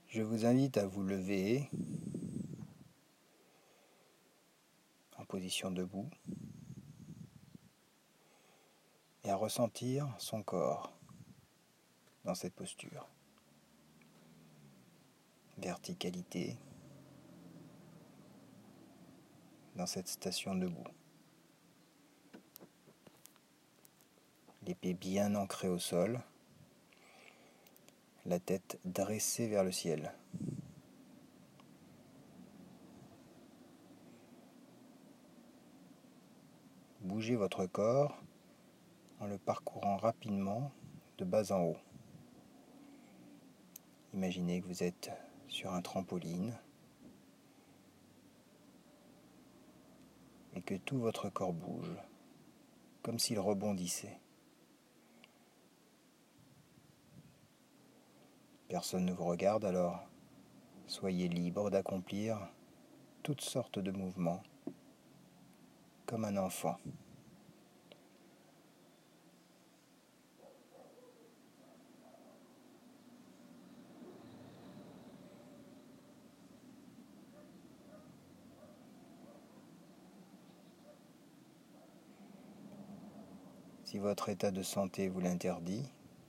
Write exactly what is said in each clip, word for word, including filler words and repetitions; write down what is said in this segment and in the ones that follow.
Je vous invite à vous lever en position debout et à ressentir son corps dans cette posture. Verticalité dans cette station debout. Les pieds bien ancrés au sol, la tête dressée vers le ciel. Bougez votre corps en le parcourant rapidement de bas en haut. Imaginez que vous êtes sur un trampoline et que tout votre corps bouge, comme s'il rebondissait. Personne ne vous regarde, alors soyez libre d'accomplir toutes sortes de mouvements, comme un enfant. Si votre état de santé vous l'interdit,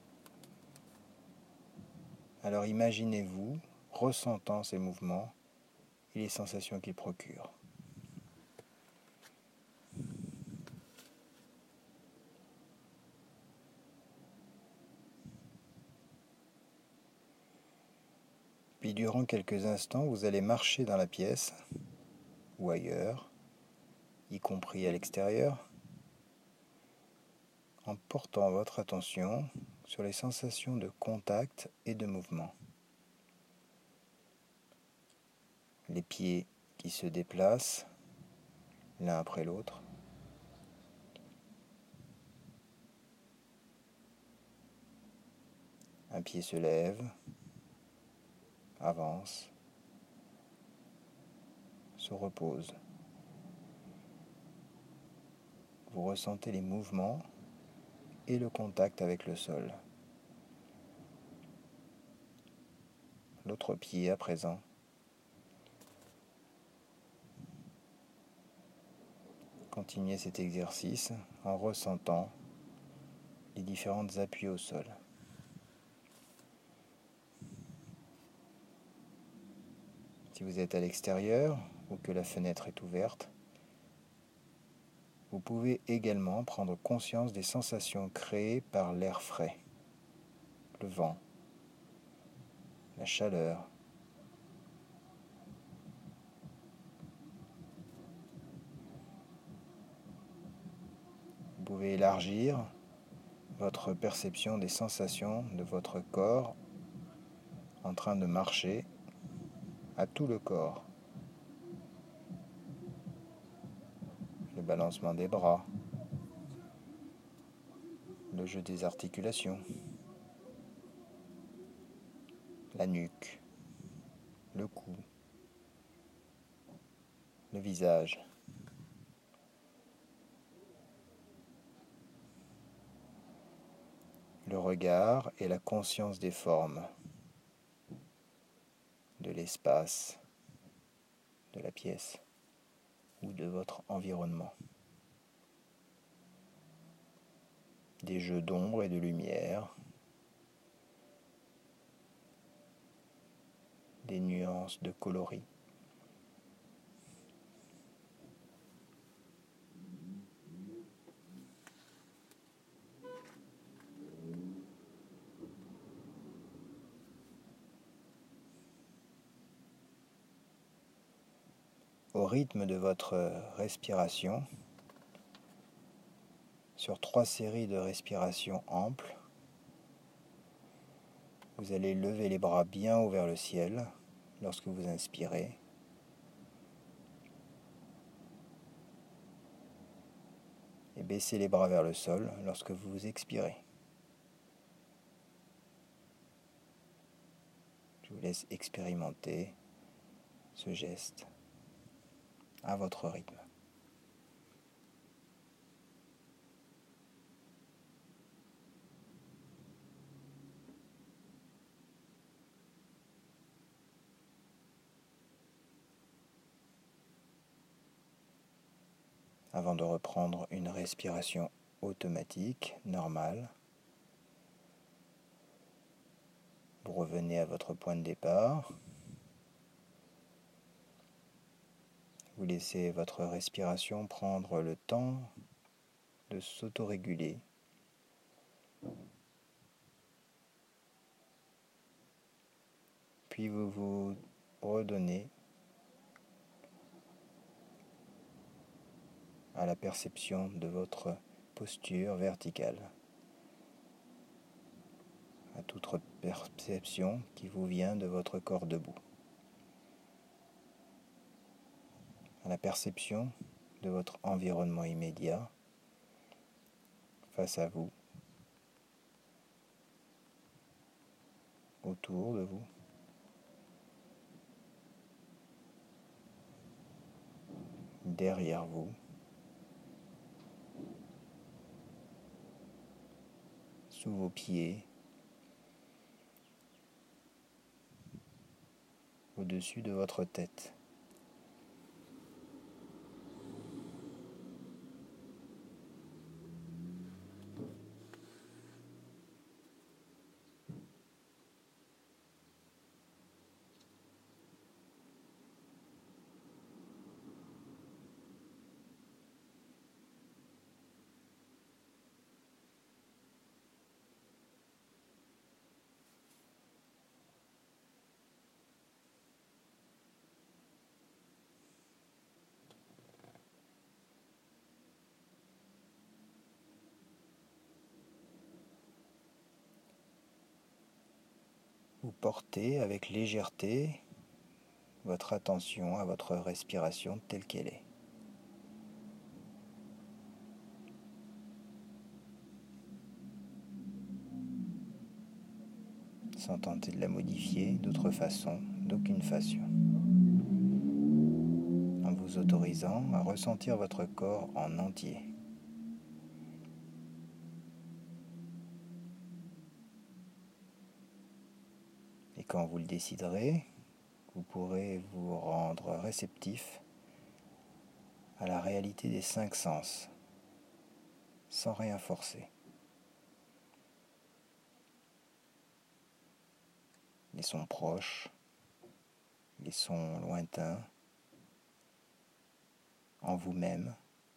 alors imaginez-vous ressentant ces mouvements et les sensations qu'ils procurent. Puis durant quelques instants, vous allez marcher dans la pièce ou ailleurs, y compris à l'extérieur, en portant votre attention sur les sensations de contact et de mouvement. Les pieds qui se déplacent l'un après l'autre. Un pied se lève, avance, se repose. Vous ressentez les mouvements et le contact avec le sol. L'autre pied à présent. Continuez cet exercice en ressentant les différentes appuis au sol. Si vous êtes à l'extérieur ou que la fenêtre est ouverte, vous pouvez également prendre conscience des sensations créées par l'air frais, le vent, la chaleur. Vous pouvez élargir votre perception des sensations de votre corps en train de marcher à tout le corps. Le balancement des bras, le jeu des articulations, la nuque, le cou, le visage. Le regard et la conscience des formes, de l'espace, de la pièce ou de votre environnement. Des jeux d'ombre et de lumière, des nuances de coloris. Au rythme de votre respiration, sur trois séries de respiration amples, vous allez lever les bras bien haut vers le ciel lorsque vous inspirez. Et baisser les bras vers le sol lorsque vous expirez. Je vous laisse expérimenter ce geste à votre rythme. avant de reprendre une respiration automatique, normale. Vous revenez à votre point de départ. Vous laissez votre respiration prendre le temps de s'autoréguler. Puis vous vous redonnez à la perception de votre posture verticale, à toute perception qui vous vient de votre corps debout, à la perception de votre environnement immédiat face à vous, autour de vous. Derrière vous, sous vos pieds, au-dessus de votre tête. Vous portez avec légèreté votre attention à votre respiration telle qu'elle est. Sans tenter de la modifier d'autre façon, d'aucune façon. En vous autorisant à ressentir votre corps en entier. Et quand vous le déciderez, vous pourrez vous rendre réceptif à la réalité des cinq sens, sans rien forcer. Les sons proches, les sons lointains, en vous-même.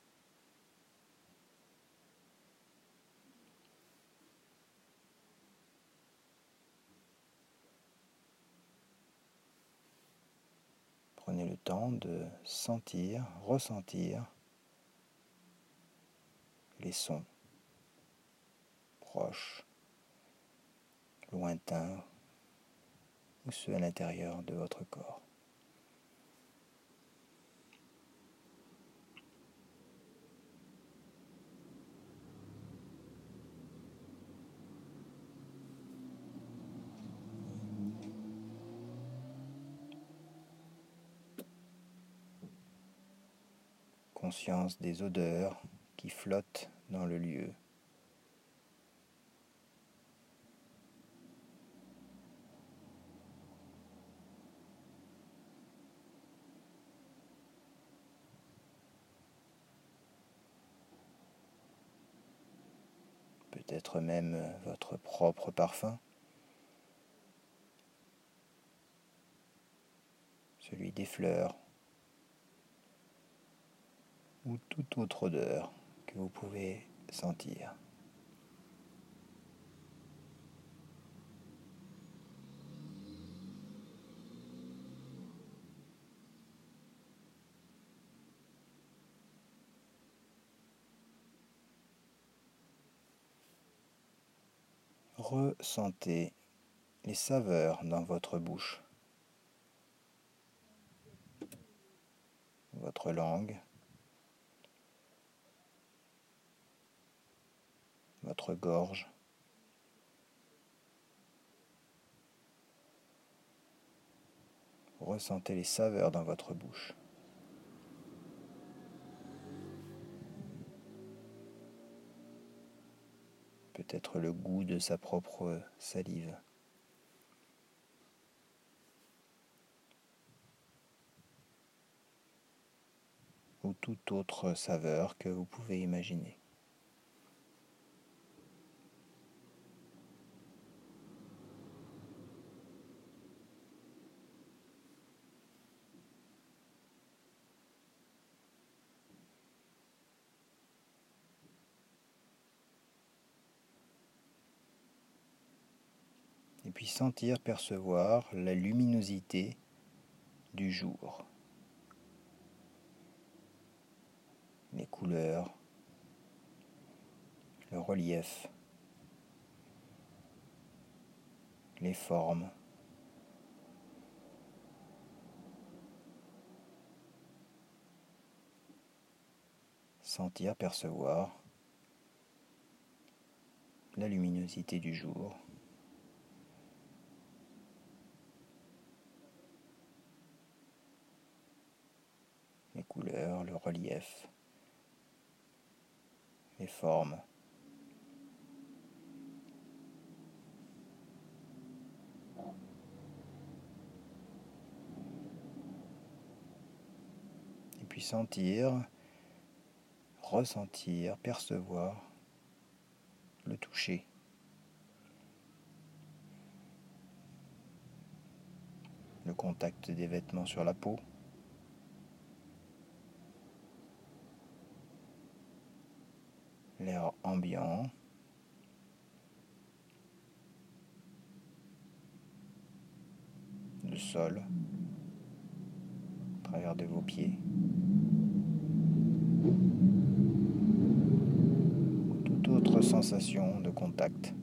Prenez le temps de sentir, ressentir les sons proches, lointains ou ceux à l'intérieur de votre corps. Conscience des odeurs qui flottent dans le lieu. Peut-être même votre propre parfum, celui des fleurs, ou toute autre odeur que vous pouvez sentir. Ressentez les saveurs dans votre bouche, votre langue, votre gorge. Ressentez les saveurs dans votre bouche. Peut-être le goût de sa propre salive. ou toute autre saveur que vous pouvez imaginer. Et puis sentir, percevoir la luminosité du jour, les couleurs, le relief, les formes. Sentir, percevoir la luminosité du jour. Les couleurs, le relief, les formes. Et puis sentir, ressentir, percevoir le toucher. Le contact des vêtements sur la peau. L'air ambiant. Le sol, à travers de vos pieds. Ou toute autre sensation de contact.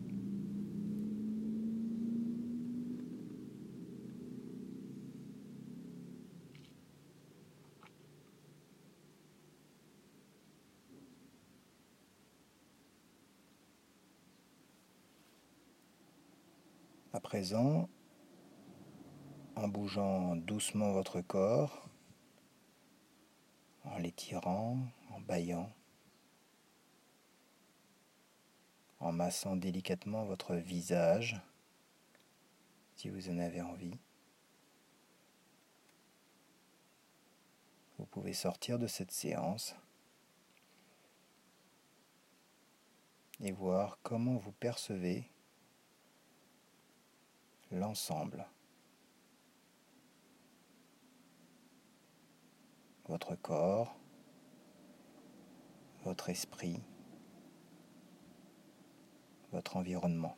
À présent, en bougeant doucement votre corps, en l'étirant, en bâillant, en massant délicatement votre visage, si vous en avez envie. Vous pouvez sortir de cette séance et voir comment vous percevez l'ensemble. Votre corps, votre esprit, votre environnement.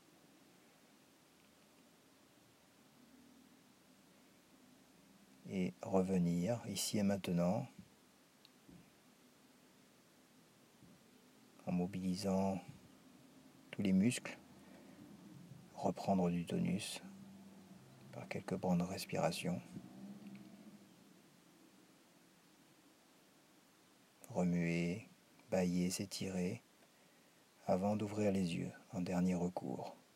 Et revenir ici et maintenant en mobilisant tous les muscles, reprendre du tonus par quelques bonnes respirations, remuer, bâiller, s'étirer avant d'ouvrir les yeux en dernier recours.